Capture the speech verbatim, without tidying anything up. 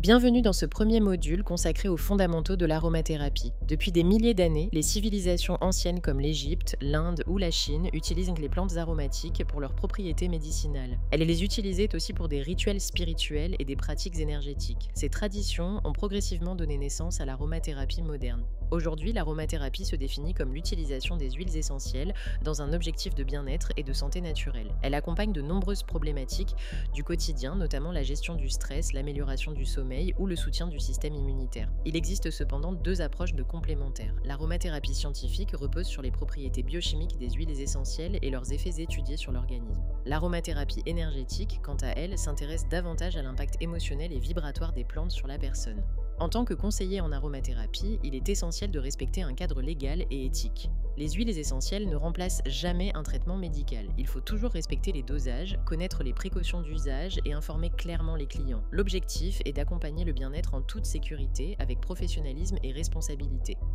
Bienvenue dans ce premier module consacré aux fondamentaux de l'aromathérapie. Depuis des milliers d'années, les civilisations anciennes comme l'Égypte, l'Inde ou la Chine utilisent les plantes aromatiques pour leurs propriétés médicinales. Elles les utilisaient aussi pour des rituels spirituels et des pratiques énergétiques. Ces traditions ont progressivement donné naissance à l'aromathérapie moderne. Aujourd'hui, l'aromathérapie se définit comme l'utilisation des huiles essentielles dans un objectif de bien-être et de santé naturelle. Elle accompagne de nombreuses problématiques du quotidien, notamment la gestion du stress, l'amélioration du sommeil ou le soutien du système immunitaire. Il existe cependant deux approches de complémentaires. L'aromathérapie scientifique repose sur les propriétés biochimiques des huiles essentielles et leurs effets étudiés sur l'organisme. L'aromathérapie énergétique, quant à elle, s'intéresse davantage à l'impact émotionnel et vibratoire des plantes sur la personne. En tant que conseiller en aromathérapie, il est essentiel de respecter un cadre légal et éthique. Les huiles essentielles ne remplacent jamais un traitement médical. Il faut toujours respecter les dosages, connaître les précautions d'usage et informer clairement les clients. L'objectif est d'accompagner le bien-être en toute sécurité, avec professionnalisme et responsabilité.